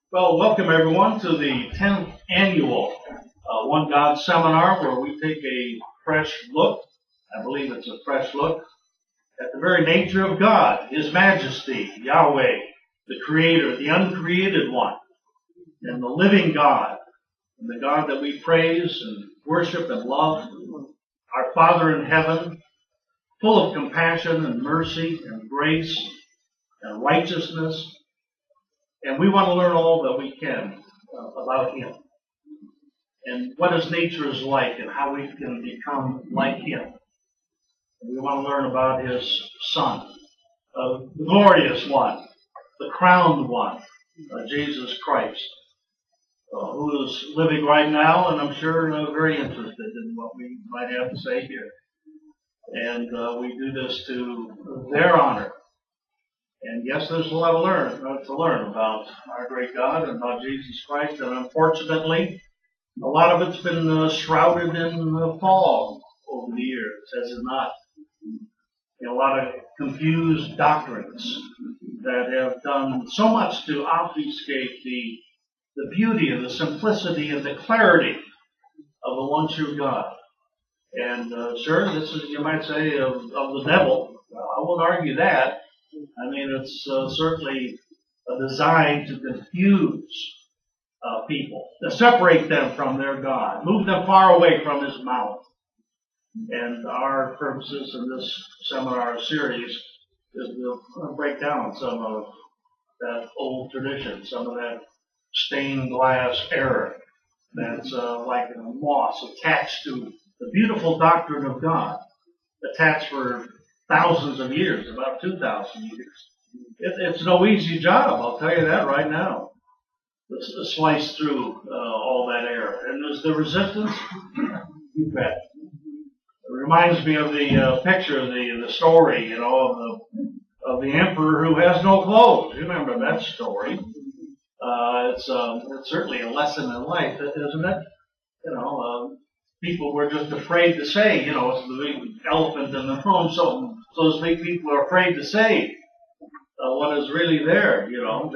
Well, welcome everyone to the 10th annual One God Seminar, where we take a fresh look, I believe it's a fresh look, at the very nature of God, His majesty, Yahweh, the Creator, the uncreated one, and the living God, and the God that we praise and worship and love, our Father in heaven, full of compassion and mercy and grace and righteousness. And we want to learn all that we can about Him and what His nature is like and how we can become like Him. And we want to learn about His Son, the glorious one, the crowned one, Jesus Christ, who is living right now, and I'm sure very interested in what we might have to say here. And we do this to their honor. And yes, there's a lot to learn about our great God and about Jesus Christ. And unfortunately, a lot of it's been shrouded in fog over the years, has it not? A lot of confused doctrines that have done so much to obfuscate the beauty and the simplicity and the clarity of the one true God. And sure, this is, you might say, of the devil. Well, I won't argue that. I mean, it's certainly designed to confuse people, to separate them from their God, move them far away from His mouth. And our purposes in this seminar series is to break down some of that old tradition, some of that stained glass error that's like a moss attached to the beautiful doctrine of God, attached for thousands of years, about 2,000 years. It's no easy job, I'll tell you that right now, to slice through all that error. And is the resistance? You bet. It reminds me of the picture, the story, of the emperor who has no clothes. You remember that story? It's certainly a lesson in life, isn't it? People were just afraid to say, it's the big elephant in the room, so to speak. People are afraid to say what is really there.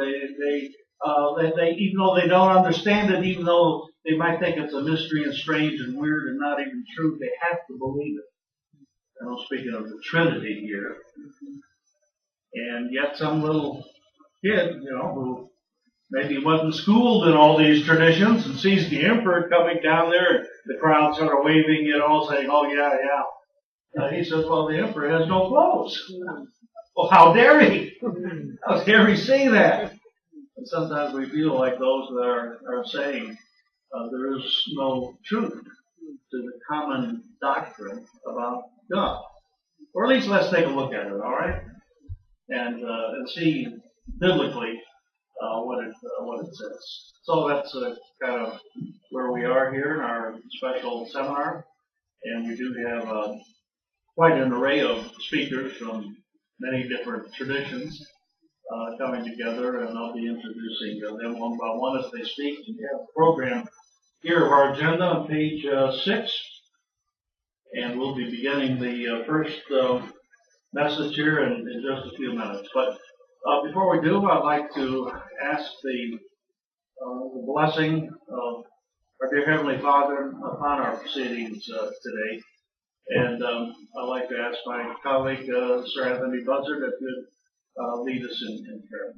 They even though they don't understand it, even though they might think it's a mystery and strange and weird and not even true, they have to believe it. Speaking of the Trinity here, and yet some little kid, who maybe wasn't schooled in all these traditions and sees the emperor coming down there and the crowd sort of waving, saying, oh, yeah. He says, well, the emperor has no clothes. Well, how dare he? How dare he say that? And sometimes we feel like those that are saying there is no truth to the common doctrine about God. Or at least let's take a look at it, all right? And see biblically what it says. So that's kind of where we are here in our special seminar. And we do have quite an array of speakers from many different traditions coming together, and I'll be introducing them one by one as they speak. We have the program here of our agenda on page 6, and we'll be beginning the first message here in just a few minutes. But before we do, I'd like to ask the blessing of our dear Heavenly Father upon our proceedings today. And I'd like to ask my colleague, Sir Anthony Buzzard, if you'd lead us in prayer.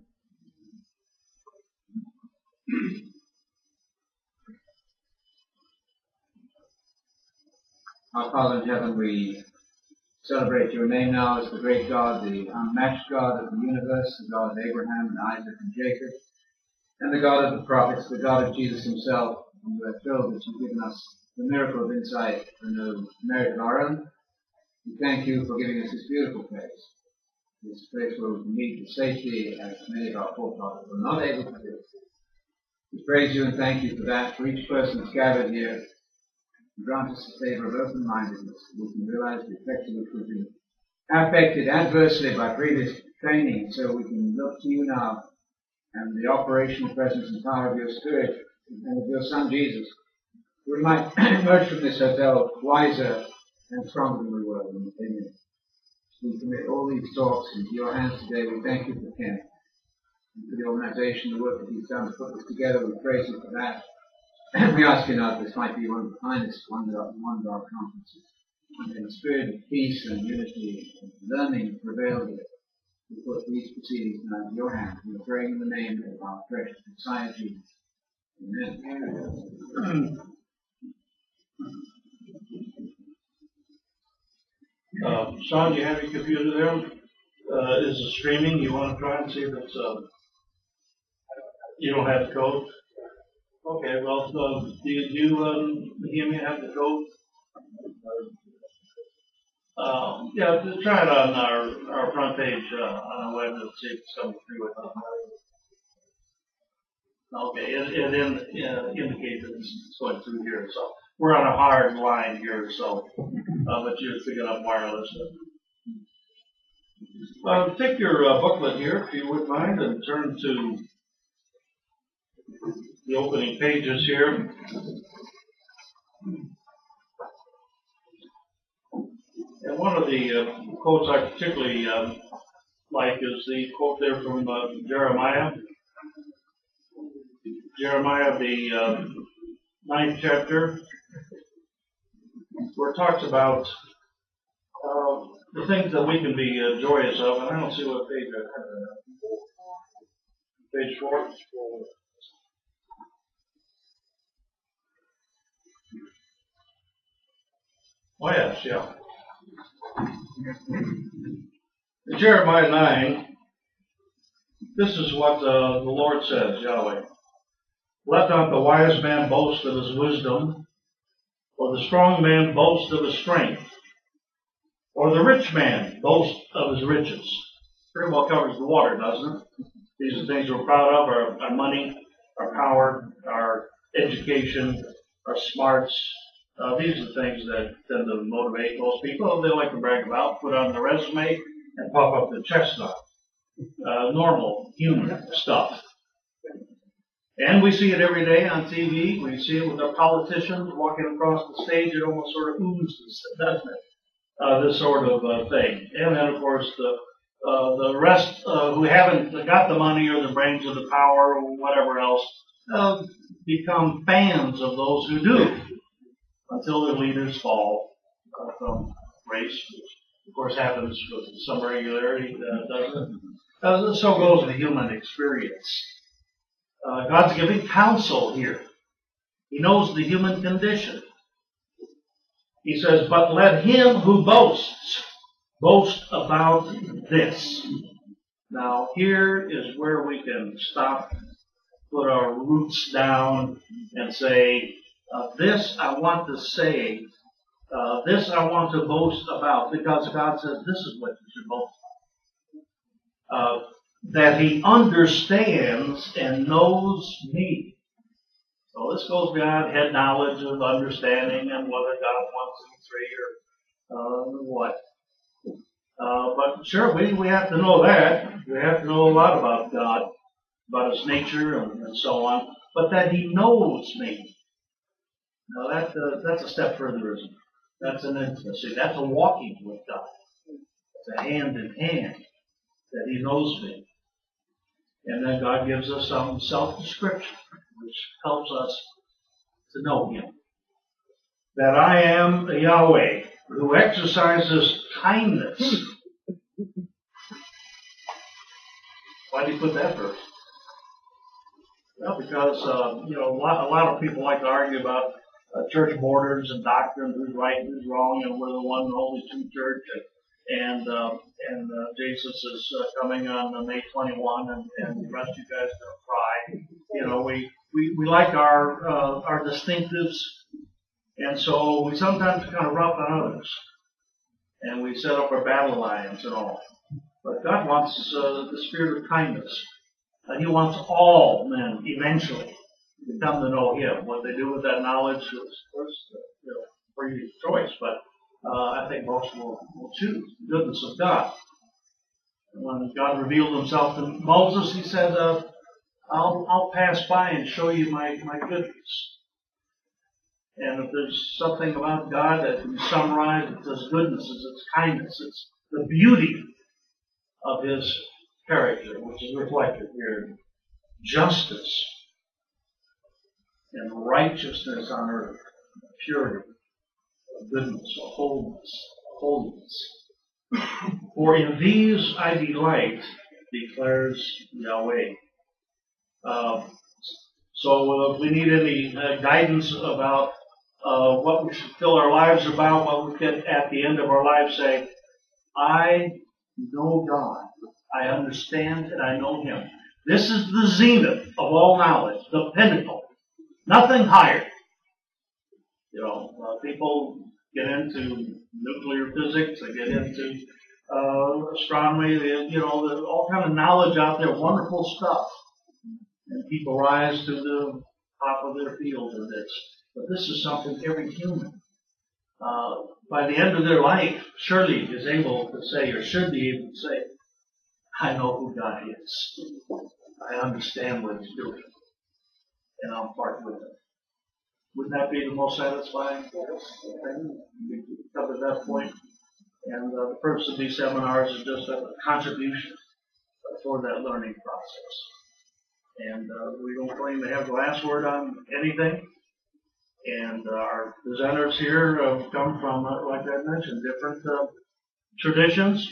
Our Father in heaven, we celebrate your name now as the great God, the unmatched God of the universe, the God of Abraham and Isaac and Jacob, and the God of the prophets, the God of Jesus himself. And we're thrilled that you've given us the miracle of insight and no merit of our own. We thank you for giving us this beautiful place, this place where we can meet with safety as many of our forefathers were not able to do. We praise you and thank you for that, for each person that's gathered here. Grant us the favor of open-mindedness, so we can realize the effect of which we've been affected adversely by previous training, so we can look to you now and the operational presence and power of your Spirit and of your Son Jesus. We might emerge from this hotel wiser and stronger than we were when we came in. We commit all these talks into your hands today. We thank you for Ken. and for the organization, the work that he's done to put this together. We praise you for that. And we ask you now that this might be one of the finest one of our conferences. And in a spirit of peace and unity and learning prevail here. We put these proceedings now in your hands. We pray in the name of our precious Messiah Jesus. Amen. Sean, do you have your computer there? Is it streaming? You want to try and see if it's, you don't have the code? Okay, well, do you hear me have the code? Yeah, try it on our front page on our web and see if it's coming through with us. Okay, it indicates that it's going through here, so we're on a hard line here, so but you're picking up wireless. Take your booklet here, if you wouldn't mind, and turn to the opening pages here. And one of the quotes I particularly like is the quote there from Jeremiah. Jeremiah, the 9th chapter, where it talks about the things that we can be joyous of. And I don't see what page I have. Page 4. Oh, yes, yeah. In Jeremiah 9, this is what the Lord says, Yahweh. Let not the wise man boast of his wisdom, or the strong man boast of his strength, or the rich man boast of his riches. Pretty well covers the water, doesn't it? These are things we're proud of, our money, our power, our education, our smarts. These are things that tend to motivate most people. They like to brag about, put on their resume, and puff up their chest on. Normal human stuff. And we see it every day on TV. We see it with our politicians walking across the stage. It almost sort of oozes, doesn't it? This sort of thing. And then, of course, the rest who haven't got the money or the brains or the power or whatever else become fans of those who do until their leaders fall from grace, which, of course, happens with some regularity, doesn't it? So goes the human experience. God's giving counsel here. He knows the human condition. He says, but let him who boasts boast about this. Now, here is where we can stop, put our roots down, and say, this I want to say, this I want to boast about, because God says this is what you should boast about. That he understands and knows me. So this goes beyond head knowledge of understanding and whether God wants to be three or what. But sure, we have to know that. We have to know a lot about God, about his nature and so on. But that he knows me. Now that's a step further, isn't it? That's an intimacy. That's a walking with God. It's a hand in hand that he knows me. And then God gives us some self-description, which helps us to know him. That I am Yahweh, who exercises kindness. Why did he put that first? Well, because a lot of people like to argue about church borders and doctrine, who's right and who's wrong, and we're the one and only true church. And Jesus is coming on May 21, and the rest of you guys are going to cry. We like our distinctives, and so we sometimes kind of rough on others, and we set up our battle lines and all. But God wants the spirit of kindness. He wants all men eventually to come to know him. What they do with that knowledge is, of course, for your choice, but I think most will choose the goodness of God. When God revealed himself to Moses, he said, I'll pass by and show you my goodness. And if there's something about God that can be summarized, it's his goodness, it's his kindness, it's the beauty of his character, which is reflected here. Justice and righteousness on earth, purity, goodness, holiness. For in these I delight, declares Yahweh. So if we need any guidance about what we should fill our lives about, what we can at the end of our lives say, I know God, I understand and I know Him. This is the zenith of all knowledge, the pinnacle. Nothing higher. People get into nuclear physics, they get into astronomy, all kind of knowledge out there, wonderful stuff. And people rise to the top of their field of this. But this is something every human, by the end of their life, surely is able to say, or should be able to say, I know who God is. I understand what He's doing. And I'll part with Him. Wouldn't that be the most satisfying thing? We covered that point. And the purpose of these seminars is just a contribution for that learning process. And we don't claim to have the last word on anything. And our presenters here come from, like I mentioned, different traditions.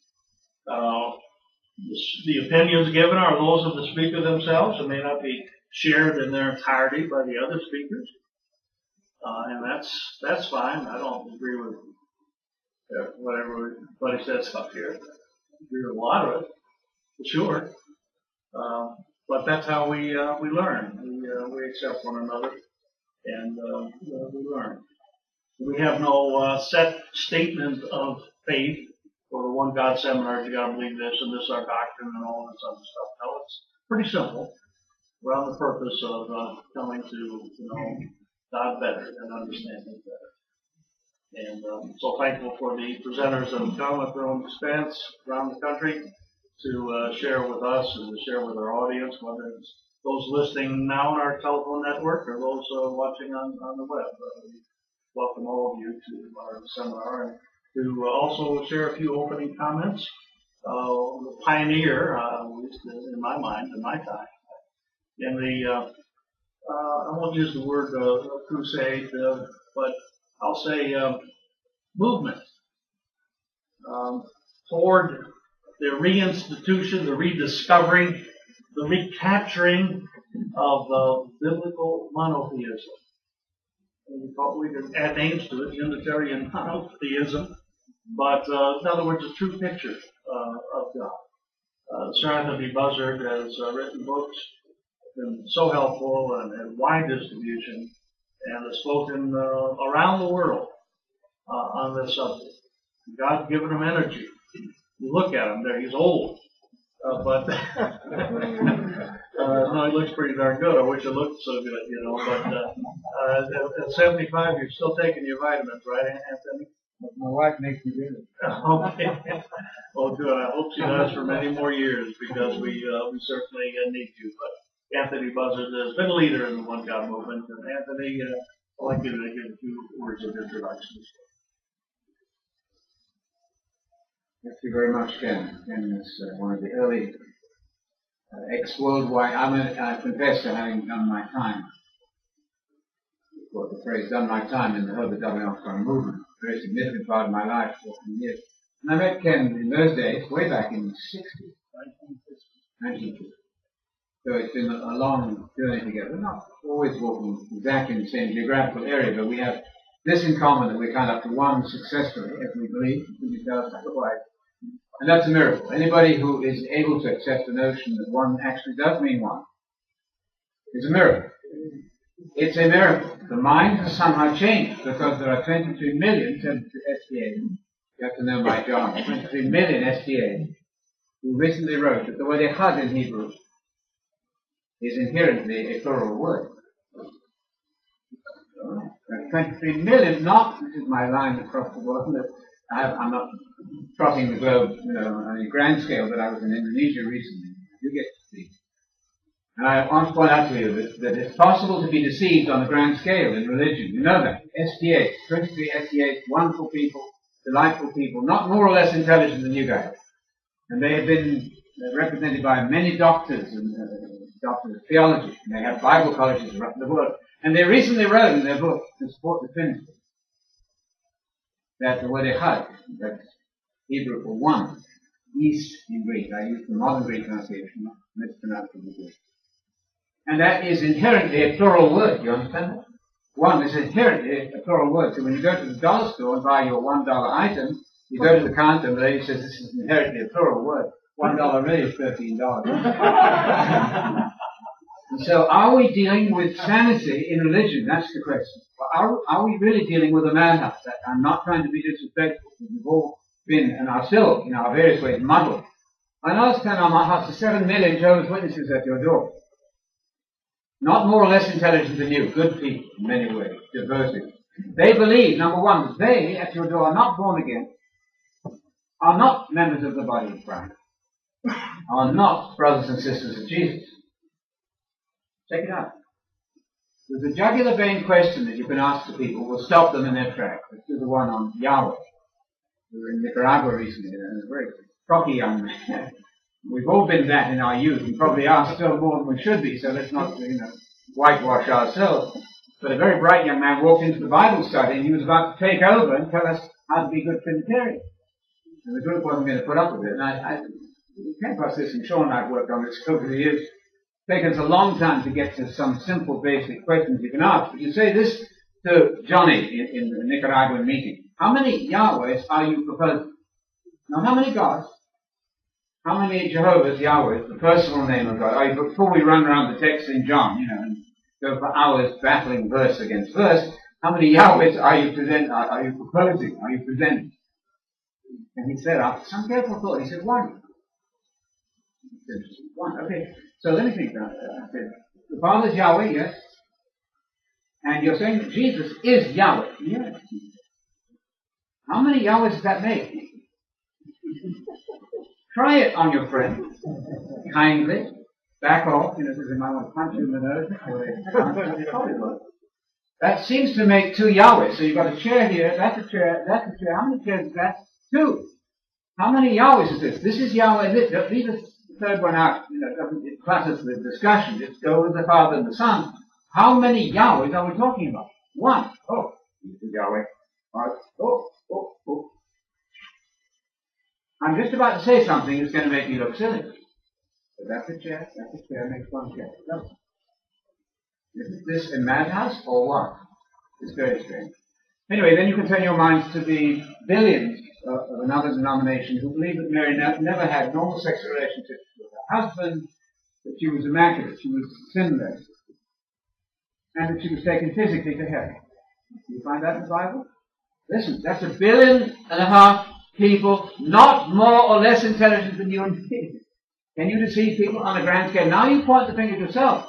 The opinions given are those of the speaker themselves and may not be shared in their entirety by the other speakers. And that's fine. I don't agree with whatever everybody says up here. I agree with a lot of it, for sure. But that's how we learn. We accept one another, and we learn. We have no set statement of faith or the one God seminars. You got to believe this, and this is our doctrine, and all this other stuff. No, it's pretty simple. We're on the purpose of coming to know God better and understand Him better. And so thankful for the presenters that have come at their own expense around the country to share with us and to share with our audience, whether it's those listening now on our telephone network or those watching on the web. We welcome all of you to our seminar and to also share a few opening comments. The pioneer, at least in my mind, in my time, in the I won't use the word crusade, but I'll say movement toward the reinstitution, the rediscovering, the recapturing of biblical monotheism. We could add names to it, Unitarian monotheism, but in other words, a true picture of God. Sir Anthony Buzzard has written books, been so helpful and had wide distribution, and has spoken around the world on this subject. God's given him energy. You look at him there; he's old, but no, he looks pretty darn good. I wish it looked so good, But at 75, you're still taking your vitamins, right, Anthony? My wife makes me do it. Okay. Well, good. I hope she does for many more years because we certainly need you. But Anthony Buzzard has been a leader in the One God movement. And Anthony, I'd like you to give a few words of introduction. Thank you very much, Ken. Ken is one of the early ex-worldwide. I confess to having done my time. The phrase "done my time" in the Herbert W. Armstrong movement. A very significant part of my life, 14 years. And I met Ken in those days, way back in the 60s, 1950. So it's been a long journey together. We're not always walking exactly in the same geographical area, but we have this in common, that we're kind of up to one successfully, as we believe, otherwise. And that's a miracle. Anybody who is able to accept the notion that one actually does mean one is a miracle. It's a miracle. The mind has somehow changed because there are 23 million SDAs. You have to know my jargon. 23 million SDAs who recently wrote that the word echad in Hebrew is inherently a plural word. 23 million, this is my line across the world. I'm not trotting the globe, on a grand scale, but I was in Indonesia recently. You get to see. And I want to point out to you that it's possible to be deceived on a grand scale in religion. You know that. SDAs, 23 SDAs, wonderful people, delightful people, not more or less intelligent than you guys. And they have been They're represented by many doctors and doctors of theology. And they have Bible colleges around the world. And they recently wrote in their book to support the Trinity that the word echad, that's Hebrew for one, is in Greek. I use the modern Greek pronunciation, not mispronounced in the Greek. And that is inherently a plural word. You understand that? One is inherently a plural word. So when you go to the dollar store and buy your $1 item, you go to the counter and the lady says this is inherently a plural word. $1 really is $13. And so are we dealing with sanity in religion? That's the question. Are we really dealing with a madhouse? I'm not trying to be disrespectful. We've all been, and are still, in our various ways, muddled. I last time on my house, there's 7 million Jehovah's Witnesses at your door. Not more or less intelligent than you. Good people, in many ways. Diversity. They believe, number one, they, at your door, are not born again, are not members of the body of Christ, are not brothers and sisters of Jesus. Check it out. There's a jugular vein question that you can ask the people will stop them in their tracks. Let's do the one on Yahweh. We were in Nicaragua recently, and a very cocky young man. We've all been that in our youth, and probably are still more than we should be, so let's not, whitewash ourselves. But a very bright young man walked into the Bible study, and he was about to take over and tell us how to be good Trinitarians. And the group wasn't going to put up with it. And I came across this, and Sean and I have worked on this over the years. It's taken us a long time to get to some simple basic questions you can ask. But you say this to Johnny in the Nicaraguan meeting. How many Yahwehs are you proposing? Not how many gods. How many Jehovah's Yahwehs, the personal name of God, are you, before we run around the text in John, and go for hours battling verse against verse, how many Yahwehs are you proposing, are you presenting? And he said, after some careful thought, he said, one. He said, one, okay. So let me think about that. I said, the Father's Yahweh, yes. And you're saying that Jesus is Yahweh, yes. How many Yahwehs does that make? Try it on your friend. Kindly. Back off, because they might want to punch you in the nose. That seems to make 2 Yahwehs. So you've got a chair here, that's a chair, that's a chair. How many chairs is that? 2. How many Yahwehs is this? This is Yahweh. Leave the third one out. It classes the discussion. Just go with the Father and the Son. How many Yahwehs are we talking about? 1. Oh, this is Yahweh. Oh. I'm just about to say something that's going to make you look silly. But that's a chair, makes 1 chair. No. Isn't this a madhouse or what? It's very strange. Anyway, then you can turn your minds to the billions of another denomination who believe that Mary never had normal sexual relationships with her husband, that she was immaculate, she was sinless, and that she was taken physically to heaven. Do you find that in the Bible? Listen, that's 1.5 billion people, not more or less intelligent than you and me. Can you deceive people on a grand scale? Now you point the finger at yourself.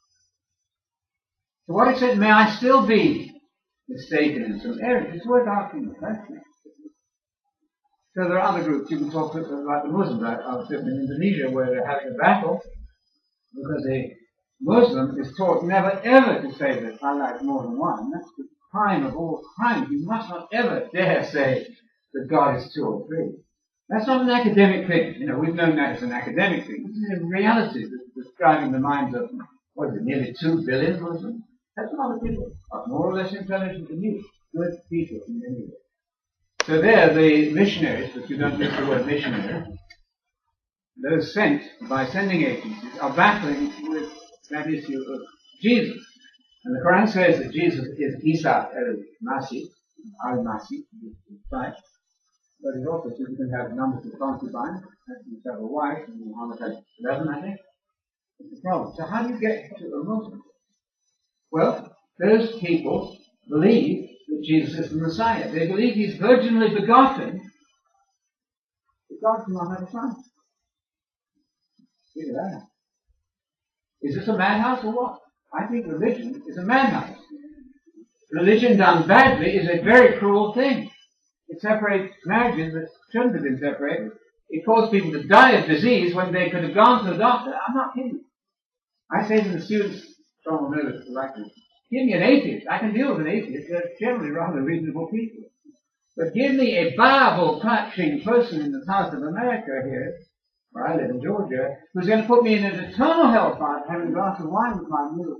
To what extent may I still be mistaken in some areas? It's worth asking the question. So there are other groups. You can talk about the Muslims. I was just in Indonesia where they're having a battle because a Muslim is taught never ever to say that Allah is more than one. That's the crime of all crimes. You must not ever dare say that God is 2 or 3. That's not an academic thing. We've known that as an academic thing. This is a reality that's driving the minds of, nearly 2 billion Muslims? That's a lot of people. More or less intelligent than you. Good people in many ways. So there, the missionaries, but you don't use the word missionary, those sent by sending agencies are battling with that issue of Jesus. And the Quran says that Jesus is Isa al-Masih, right? But it also says you can have numbers of concubines, you can have a wife, and Muhammad had 11, I think. It's a problem. So how do you get to a Muslim? Well, those people believe that Jesus is the Messiah. They believe he's virginally begotten. But God cannot have a son. Figure that out. Is this a madhouse or what? I think religion is a madhouse. Religion done badly is a very cruel thing. It separates marriages that shouldn't have been separated. It caused people to die of disease when they could have gone to the doctor. I'm not kidding. I say to the students, someone knows directly, give me an atheist. I can deal with an atheist. They're generally rather reasonable people. But give me a Bible-touching person in the South of America here, where I live in Georgia, who's going to put me in an eternal hellfire for having a glass of wine with my meal.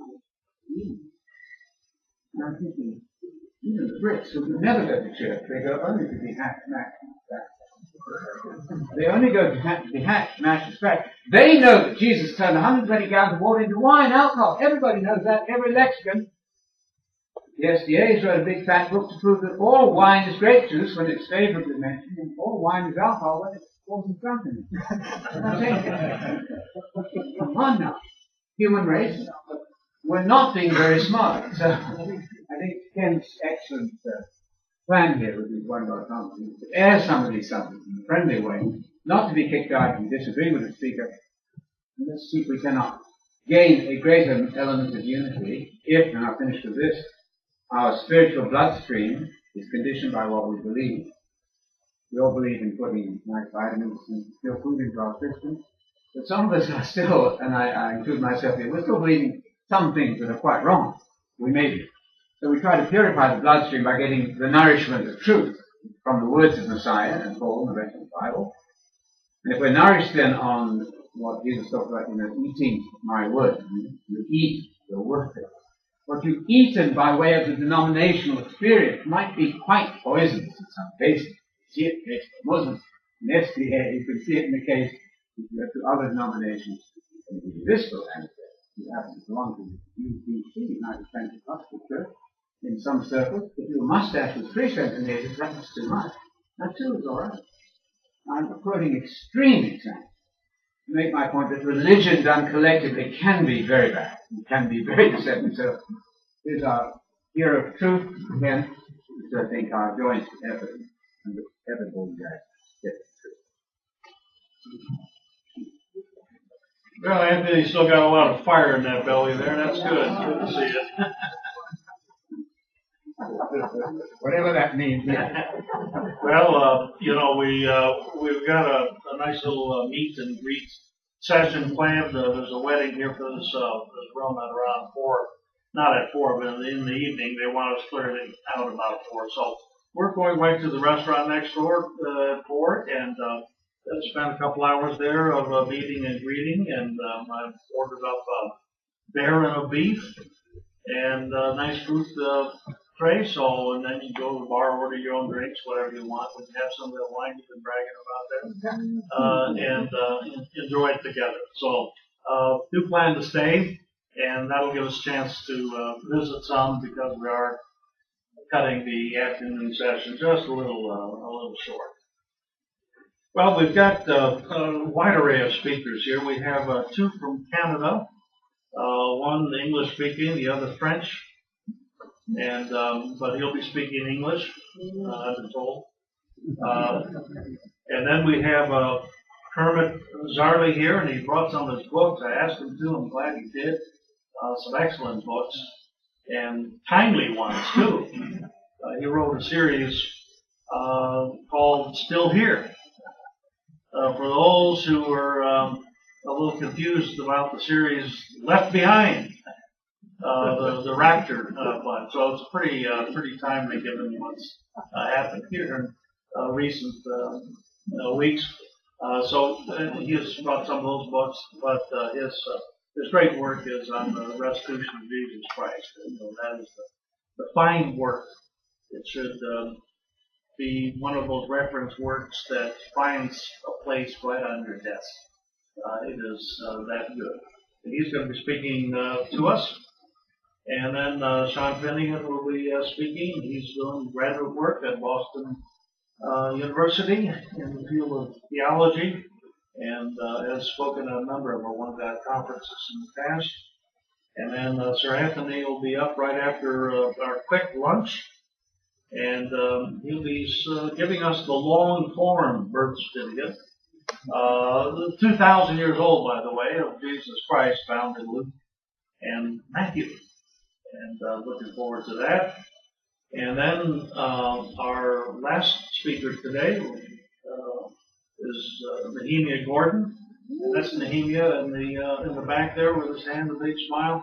And I'm thinking, even the Brits who never go to church, they go only to be hacked, mashed, they only go to be hacked, mashed, and scratched. They know that Jesus turned 120 gallons of water into wine, alcohol. Everybody knows that. Every lexicon. The SDA's wrote a big fat book to prove that all wine is grape juice when it's favorably mentioned, and all wine is alcohol when it's causing drunkenness. Come on now. Human race, we're not being very smart. So I think Ken's excellent plan here would be one God to air some of these subjects in a friendly way, not to be kicked out and disagree with the speaker. And let's see if we cannot gain a greater element of unity if, and I'll finish with this, our spiritual bloodstream is conditioned by what we believe. We all believe in putting nice vitamins and still food into our system. But some of us are still, and I include myself here, we're still believing some things that are quite wrong. We may be. So we try to purify the bloodstream by getting the nourishment of truth from the words of Messiah and Paul and the rest of the Bible. And if we're nourished then on what Jesus talked about, eating my word, you eat the word of it. What you've eaten by way of the denominational experience might be quite poisonous in some cases. You see it in the case of Muslims. In SDA, you can see it in the case if you go to other denominations. In the Episcopal aspect, you happen to belong to the UPC, United Pentecostal Church. In some circles, if your mustache was 3 centimeters, that was too much. That too is all right. I'm quoting extreme examples to make my point that religion done collectively can be very bad. It can be very deceptive. So here's our hero of truth again, which I think our joint effort and the effort will get the truth. Well, Anthony still got a lot of fire in that belly there. That's good. Good to see it. Whatever that means. Well, we've got a nice little meet and greet session planned. There's a wedding here for this room at around 4. Not at 4, but in the evening. They want us cleared out about 4. So we're going right to the restaurant next door at 4 and spend a couple hours there of meeting and greeting. And I've ordered up a bear and a beef and a nice fruit tray. So, and then you go to the bar, order your own drinks, whatever you want. We can have some of that wine you've been bragging about there, and enjoy it together. So, do plan to stay, and that'll give us a chance to visit some because we are cutting the afternoon session just a little short. Well, we've got a wide array of speakers here. We have 2 from Canada, one English speaking, the other French. And but he'll be speaking English, I've been told. And then we have Kermit Zarley here, and he brought some of his books. I asked him to. I'm glad he did. Some excellent books, and timely ones too. He wrote a series called "Still Here." For those who are a little confused about the series "Left Behind." The Rapture one. So it's pretty timely given what's happened here in recent weeks. So he has brought some of those books, but his great work is on the restitution of Jesus Christ. That is the fine work. It should be one of those reference works that finds a place right on your desk. It is that good. And he's going to be speaking to us. And then Sean Finnegan will be speaking. He's doing graduate work at Boston University in the field of theology and has spoken at a number of our One God conferences in the past. And then Sir Anthony will be up right after our quick lunch. And he'll be giving us the long-form birth certificate. 2,000 years old, by the way, of Jesus Christ found in Luke and Matthew. And looking forward to that. And then our last speaker today is Nehemiah Gordon. And that's Nehemiah in the back there with his hand, a big smile.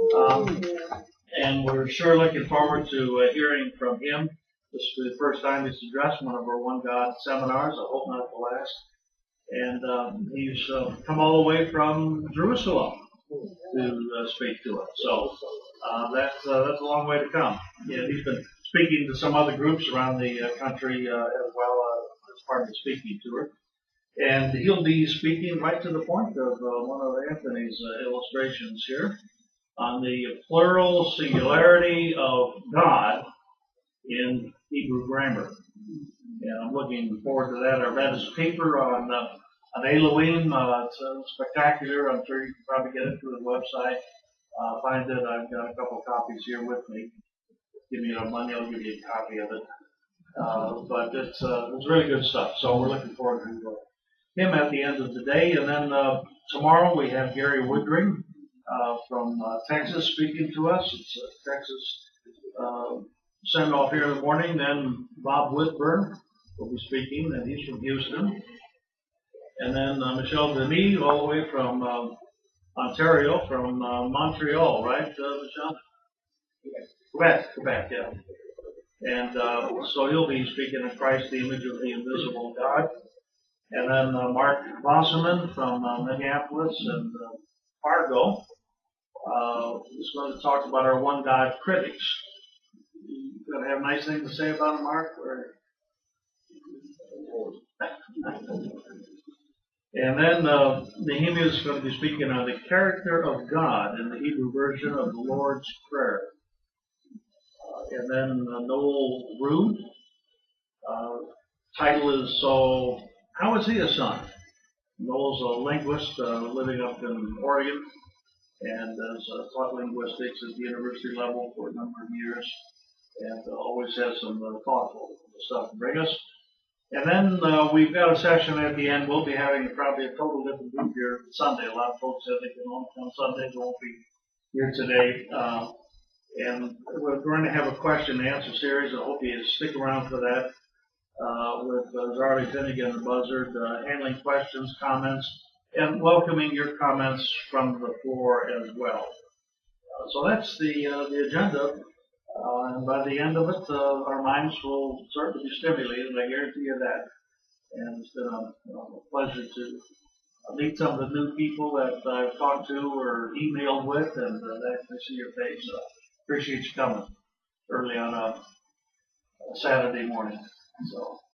And we're sure looking forward to hearing from him. This is the first time he's addressed one of our One God seminars. I hope not the last. And he's come all the way from Jerusalem to speak to us. So that's a long way to come. Yeah, he's been speaking to some other groups around the country as well as part of the speaking tour. And he'll be speaking right to the point of one of Anthony's illustrations here on the plural singularity of God in Hebrew grammar. And I'm looking forward to that. I read his paper on Elohim. It's spectacular. I'm sure you can probably get it through his website. Find it. I've got a couple of copies here with me. Give me enough money, I'll give you a copy of it. But it's really good stuff. So we're looking forward to him at the end of the day. And then tomorrow we have Gary Woodring from Texas speaking to us. It's a Texas send off here in the morning. Then Bob Whitburn will be speaking, and he's from Houston. And then Michelle Denis, all the way from Ontario, from Montreal, right, Michelle? Quebec, yeah. And so he'll be speaking of Christ, the image of the invisible God. And then Mark Wasserman from Minneapolis and Fargo is going to talk about our one God critics. You going to have nice things to say about him, Mark? Or? And then Nehemiah is going to be speaking on the character of God in the Hebrew version of the Lord's Prayer. And then Noel Rude, title is So How Is He a Son? Noel's a linguist living up in Oregon and has taught linguistics at the university level for a number of years and always has some thoughtful stuff to bring us. And then we've got a session at the end. We'll be having probably a total different group here Sunday. A lot of folks said they can only come Sunday. They won't be here today. And we're going to have a question and answer series. I hope you stick around for that with Zarly Finnegan, the Buzzard, handling questions, comments, and welcoming your comments from the floor as well. So that's the agenda. And by the end of it, our minds will certainly be stimulated. I guarantee you that. And it's been a pleasure to meet some of the new people that I've talked to or emailed with, and actually see your face. So appreciate you coming early on a Saturday morning. So